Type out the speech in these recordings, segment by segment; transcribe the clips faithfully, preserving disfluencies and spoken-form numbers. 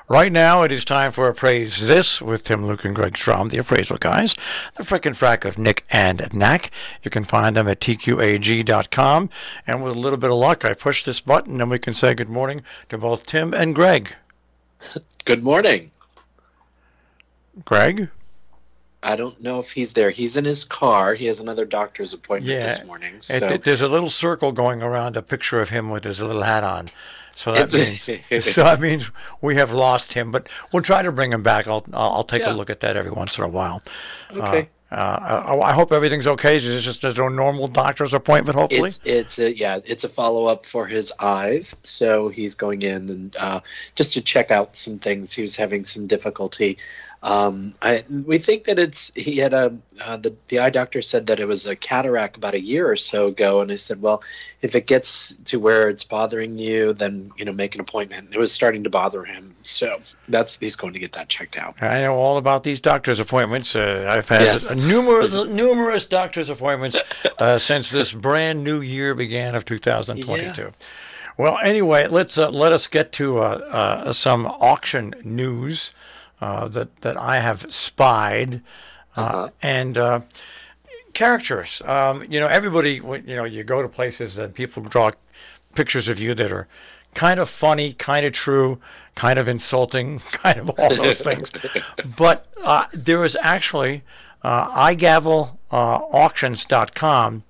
Right now, it is time for Appraise This with Tim, Luke, and Greg Strom, the appraisal guys, the frickin' frack of Nick and Knack. You can find them at T Q A G dot com. And with a little bit of luck, I push this button and we can say good morning to both Tim and Greg. Good morning. Greg? I don't know if he's there. He's in his car. He has another doctor's appointment yeah, this morning. So. It, there's a little circle going around a picture of him with his little hat on. So that means so that means we have lost him, but we'll try to bring him back. I'll I'll take yeah. a look at that every once in a while. Okay. Uh, uh, I hope everything's okay. Is this just a normal doctor's appointment? Hopefully, it's it's a, yeah, it's a follow up for his eyes. So he's going in and uh, just to check out some things. He was having some difficulty. Um, I, we think that it's, he had a, uh, the, the eye doctor said that it was a cataract about a year or so ago. And I said, well, if it gets to where it's bothering you, then, you know, make an appointment. It was starting to bother him. So that's, he's going to get that checked out. I know all about these doctor's appointments. Uh, I've had yes. numerous, numerous doctor's appointments uh, since this brand new year began of two thousand twenty-two. Yeah. Well, anyway, let's, uh, let us get to uh, uh, some auction news. Uh, that that I have spied, uh, uh-huh. and uh, caricatures. Um, you know, everybody. You know, you go to places and people draw pictures of you that are kind of funny, kind of true, kind of insulting, kind of all those things. But uh, there is actually uh, i gavel auctions dot com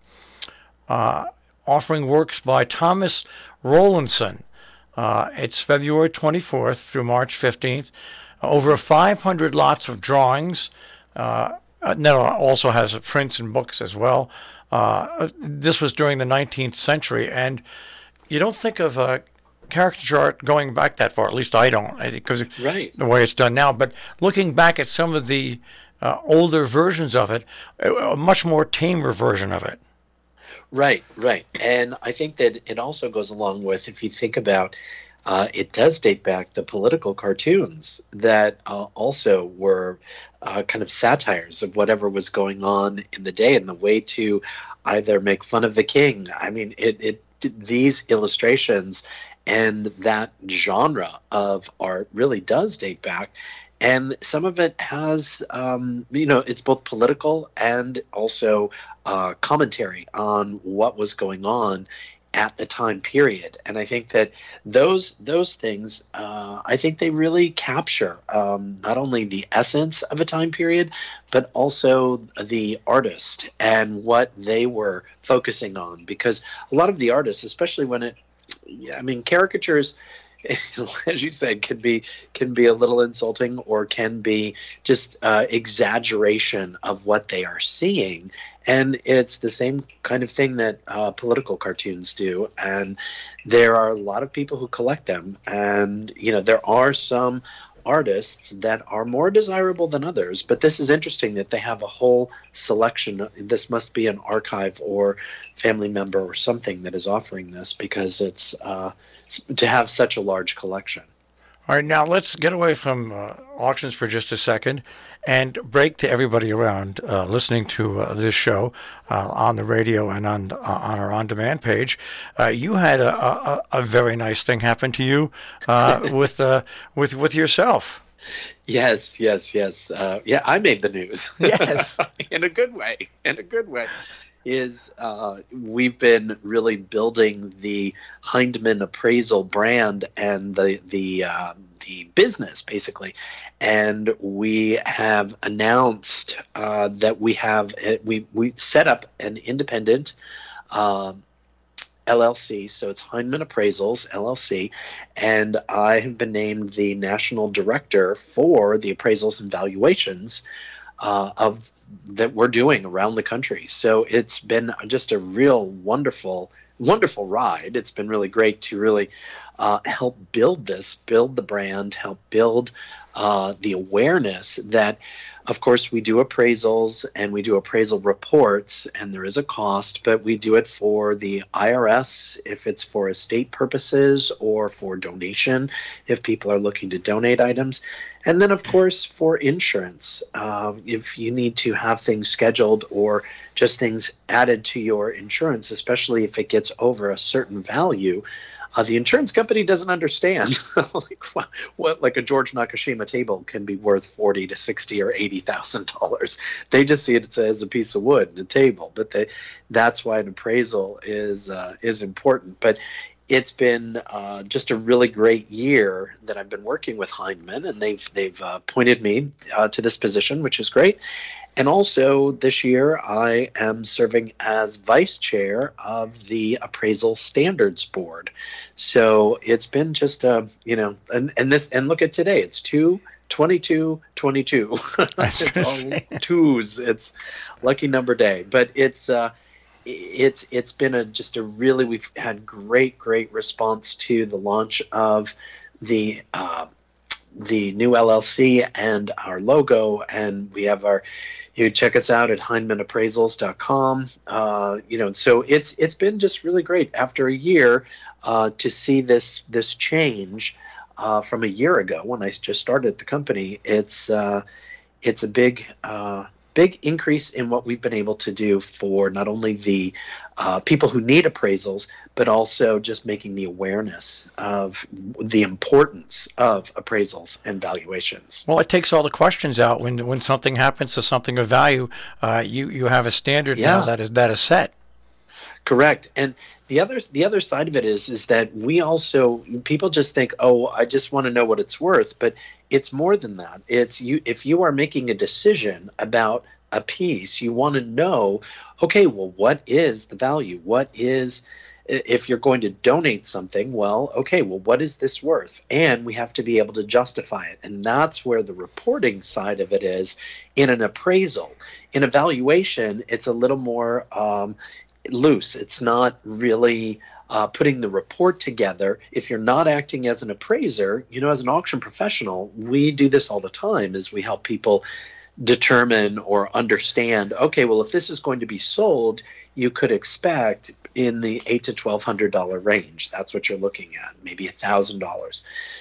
uh, offering works by Thomas Rowlandson. Uh, it's February twenty-fourth through March fifteenth. Over five hundred lots of drawings. Uh, Nettle also has prints and books as well. Uh, this was during the nineteenth century, and you don't think of uh, caricature art going back that far. At least I don't, because right. the way it's done now. But looking back at some of the uh, older versions of it, a much more tamer version of it. Right, right. And I think that it also goes along with, if you think about Uh, it does date back the political cartoons that uh, also were uh, kind of satires of whatever was going on in the day, and the way to either make fun of the king. I mean, it, it these illustrations and that genre of art really does date back. And some of it has, um, you know, it's both political and also uh, commentary on what was going on at the time period. And I think that those those things, uh, I think they really capture um, not only the essence of a time period, but also the artist and what they were focusing on. Because a lot of the artists, especially when it, I mean, caricatures, as you said, can be can be a little insulting or can be just uh, exaggeration of what they are seeing. And it's the same kind of thing that uh, political cartoons do. And there are a lot of people who collect them. And, you know, there are some artists that are more desirable than others. But this is interesting that they have a whole selection. This must be an archive or family member or something that is offering this, because it's uh, to have such a large collection. All right, now let's get away from uh, auctions for just a second and break to everybody around uh, listening to uh, this show uh, on the radio and on uh, on our on-demand page. Uh, you had a, a, a very nice thing happen to you uh, with uh, with with yourself. Yes, yes, yes. Uh, yeah, I made the news. Yes, in a good way. In a good way. Is uh, we've been really building the Hindman Appraisal brand and the the uh, the business basically, and we have announced uh, that we have we we set up an independent uh, L L C, so it's Hindman Appraisals L L C, and I have been named the national director for the appraisals and valuations Uh, of that we're doing around the country. So it's been just a real wonderful, wonderful ride. It's been really great to really uh, help build this, build the brand, help build uh, the awareness that, of course, we do appraisals and we do appraisal reports, and there is a cost, but we do it for the I R S if it's for estate purposes or for donation if people are looking to donate items. And then, of course, for insurance, uh, if you need to have things scheduled or just things added to your insurance, especially if it gets over a certain value, uh, the insurance company doesn't understand like what, what like a George Nakashima table can be worth forty to sixty or eighty thousand dollars. They just see it as a piece of wood and a table, but they, that's why an appraisal is uh, is important. But it's been uh, just a really great year that I've been working with Heinemann, and they've they've uh, appointed me uh, to this position, which is great. And also this year, I am serving as vice chair of the Appraisal Standards Board. So it's been just a, you know, and, and this, and look at today, it's two, twenty-two, twenty-two. It's all twos. It's lucky number day, but it's, uh, it's, it's been a, just a really, we've had great, great response to the launch of the, uh, the new L L C and our logo, and we have our, you check us out at Heinemann Appraisals dot com. Uh, you know, so it's it's been just really great after a year uh, to see this this change uh, from a year ago when I just started the company. It's uh, it's a big uh, big increase in what we've been able to do for not only the uh, people who need appraisals, but also just making the awareness of the importance of appraisals and valuations. Well, it takes all the questions out. When when something happens to something of value, uh, you you have a standard yeah. now that is that is set. Correct. And the other the other side of it is is that we also, people just think, oh, I just want to know what it's worth, but it's more than that. It's you if you are making a decision about a piece, you want to know, okay, well, what is the value? What is, if you're going to donate something, well, okay, well, what is this worth? And we have to be able to justify it. And that's where the reporting side of it is in an appraisal. In a valuation, it's a little more um, loose. It's not really uh, putting the report together. If you're not acting as an appraiser, you know, as an auction professional, we do this all the time is we help people determine or understand, okay, well, if this is going to be sold, you could expect in the eight to twelve hundred dollar range. That's what you're looking at, maybe a thousand dollars.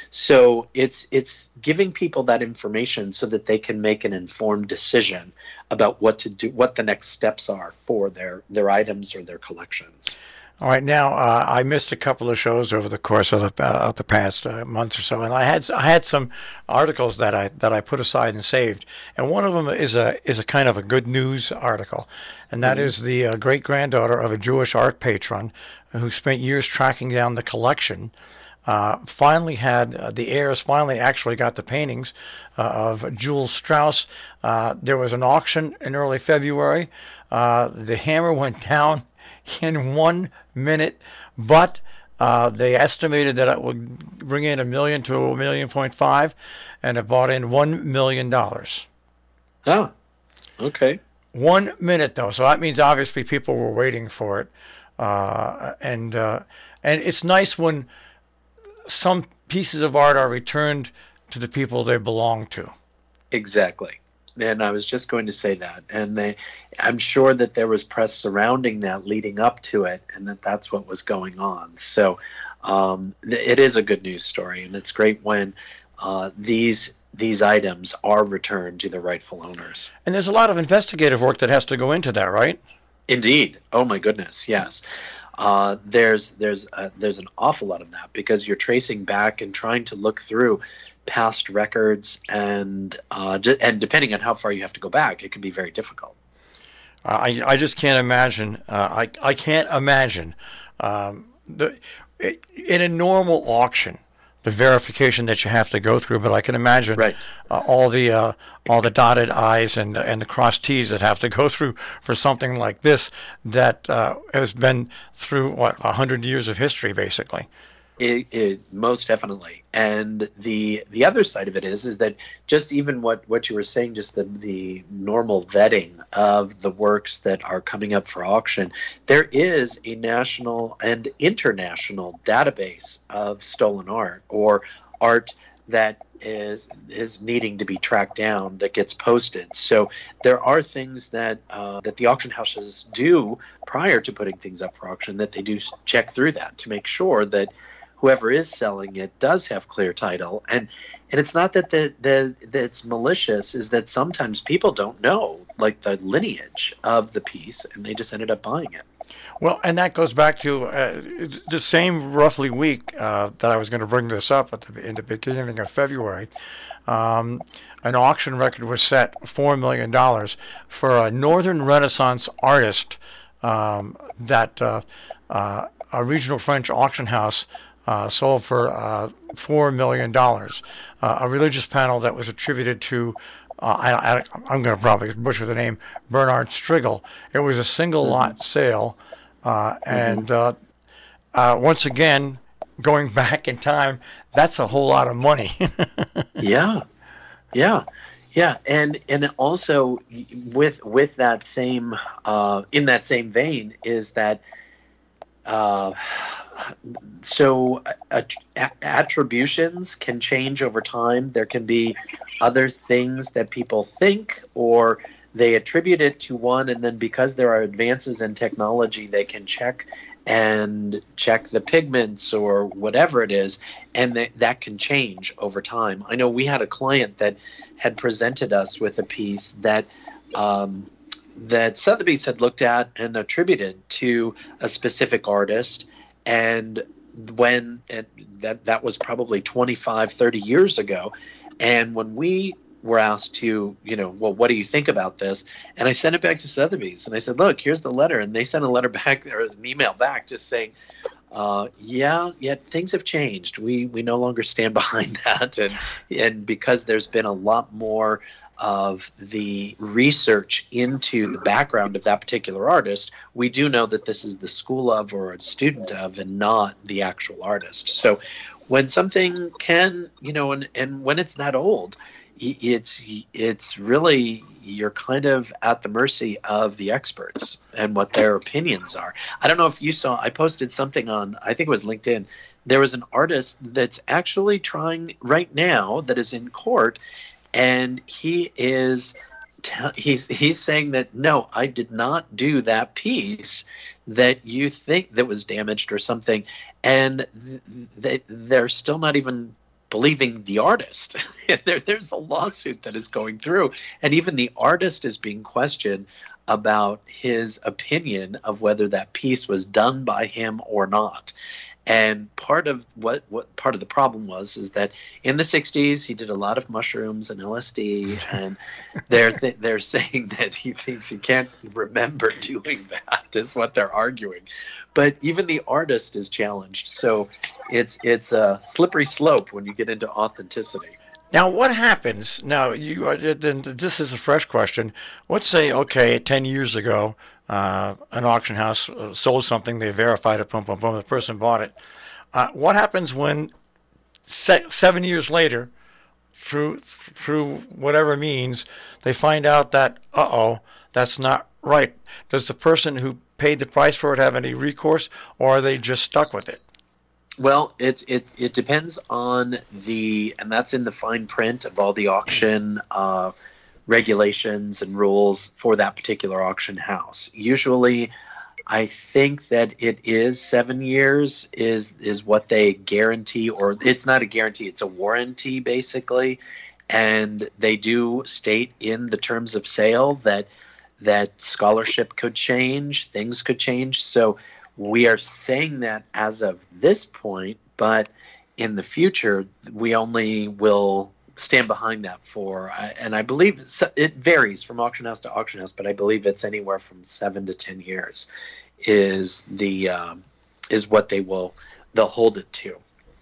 So it's it's giving people that information so that they can make an informed decision about what to do, what the next steps are for their their items or their collections. All right, now uh, I missed a couple of shows over the course of the, uh, of the past uh, month or so, and I had I had some articles that I that I put aside and saved, and one of them is a is a kind of a good news article, and that mm-hmm. is the uh, great granddaughter of a Jewish art patron who spent years tracking down the collection. Uh, finally had uh, the heirs finally actually got the paintings uh, of Jules Strauss. Uh, there was an auction in early February. Uh, the hammer went down in one minute, but uh, they estimated that it would bring in a million to a million point five, and it brought in one million dollars. Oh, okay. One minute though, so that means obviously people were waiting for it, uh, and uh, and it's nice when some pieces of art are returned to the people they belong to. Exactly. And I was just going to say that. And they, I'm sure that there was press surrounding that leading up to it, and that that's what was going on. So um, it is a good news story, and it's great when uh, these these items are returned to their rightful owners. And there's a lot of investigative work that has to go into that, right? Indeed. Oh my goodness, yes. Uh, there's there's uh, there's an awful lot of that because you're tracing back and trying to look through past records, and uh, d- and depending on how far you have to go back, it can be very difficult. I I just can't imagine. Uh, I I can't imagine um, the it, in a normal auction the verification that you have to go through. But I can imagine right. uh, all the uh, all the dotted I's and and the crossed T's that have to go through for something like this that uh, has been through what a hundred years of history, basically. It, it most definitely. And the the other side of it is is that just even what, what you were saying, just the the normal vetting of the works that are coming up for auction, there is a national and international database of stolen art or art that is is needing to be tracked down that gets posted. So there are things that uh, that the auction houses do prior to putting things up for auction, that they do check through that to make sure that whoever is selling it does have clear title. And and it's not that the, the that it's malicious, is that sometimes people don't know like the lineage of the piece and they just ended up buying it. Well, and that goes back to uh, the same roughly week uh, that I was going to bring this up at the, in the beginning of February. Um, an auction record was set four million dollars for a Northern Renaissance artist um, that uh, uh, a regional French auction house uh, sold for uh, four million dollars. Uh, a religious panel that was attributed to Uh, I, I, I'm going to probably butcher the name, Bernard Striegel. It was a single lot mm-hmm. sale. Uh, and uh, uh, once again, going back in time, that's a whole lot of money. yeah, yeah, yeah, and and also with with that same uh, in that same vein is that uh, so uh, attributions can change over time. There can be other things that people think, or they attribute it to one, and then because there are advances in technology, they can check and check the pigments or whatever it is, and th- that can change over time. I know we had a client that had presented us with a piece that um, that Sotheby's had looked at and attributed to a specific artist, and when it, that that was probably twenty-five, thirty years ago, and when we were asked to, you know, well, what do you think about this? And I sent it back to Sotheby's, and I said, look, here's the letter. And they sent a letter back, or an email back, just saying, uh, yeah, yeah, things have changed. We we no longer stand behind that. And and because there's been a lot more of the research into the background of that particular artist, we do know that this is the school of or a student of and not the actual artist. So when something can, you know, and, and when it's that old, it's it's really, you're kind of at the mercy of the experts and what their opinions are. I don't know if you saw, I posted something on, I think it was LinkedIn. There was an artist that's actually trying right now that is in court, and he is he's he's saying that, no, I did not do that piece that you think that was damaged or something, and they they're still not even believing the artist. there, there's a lawsuit that is going through, and even the artist is being questioned about his opinion of whether that piece was done by him or not. And part of what, what part of the problem was is that in the sixties he did a lot of mushrooms and L S D, and they're th- they're saying that he thinks he can't remember doing that, is what they're arguing. But even the artist is challenged, so it's it's a slippery slope when you get into authenticity. Now, what happens? Now, you are, then this is a fresh question. Let's say, okay, ten years ago, uh, an auction house sold something, they verified it, boom, boom, boom, the person bought it. Uh, what happens when se- seven years later, through through whatever means, they find out that, uh-oh, that's not right? Does the person who paid the price for it have any recourse, or are they just stuck with it? Well, it's it it depends on the, and that's in the fine print of all the auction uh, regulations and rules for that particular auction house. Usually, I think that it is seven years is is what they guarantee, or it's not a guarantee, it's a warranty basically, and they do state in the terms of sale that that scholarship could change, things could change. So we are saying that as of this point, but in the future, we only will stand behind that for, and I believe it varies from auction house to auction house, but I believe it's anywhere from seven to ten years is the um, is what they will they'll hold it to.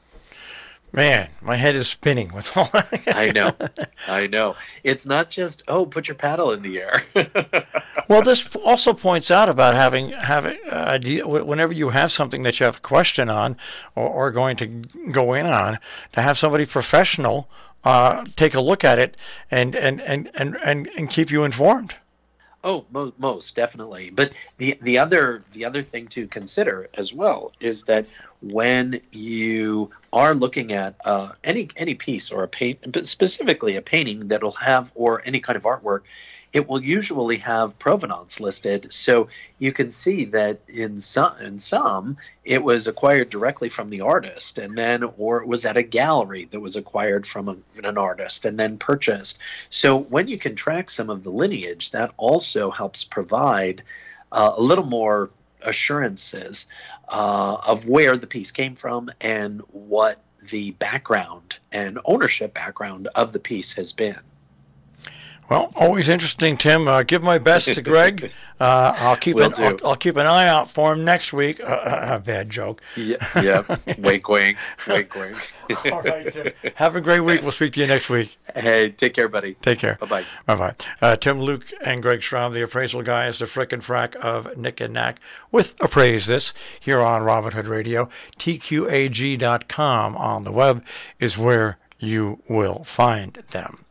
Man, my head is spinning with all that. I know. I know. It's not just, oh, put your paddle in the air. Well, this also points out about having, having uh, whenever you have something that you have a question on or, or going to go in on, to have somebody professional uh, take a look at it and, and, and, and, and, and keep you informed. Oh, mo- most definitely. But the the other the other thing to consider as well is that when you are looking at uh, any any piece or a paint, but specifically a painting that'll have, or any kind of artwork, it will usually have provenance listed. So you can see that in some in some it was acquired directly from the artist, and then or it was at a gallery that was acquired from a, an artist and then purchased. So when you can track some of the lineage, that also helps provide uh, a little more assurances uh, of where the piece came from and what the background and ownership background of the piece has been. Well, always interesting, Tim. Uh, give my best to Greg. Uh, I'll keep an I'll, I'll keep an eye out for him next week. Uh, uh, bad joke. Yeah, yeah. Wink, wink, wink, wink. All right, Tim. Have a great week. We'll speak to you next week. Hey, take care, buddy. Take care. Bye bye. Bye bye. Uh, Tim Luke and Greg Schramm, the appraisal guys, the frick and frack of Nick and Knack, with Appraise This here on Robin Hood Radio. T Q A G dot com on the web is where you will find them.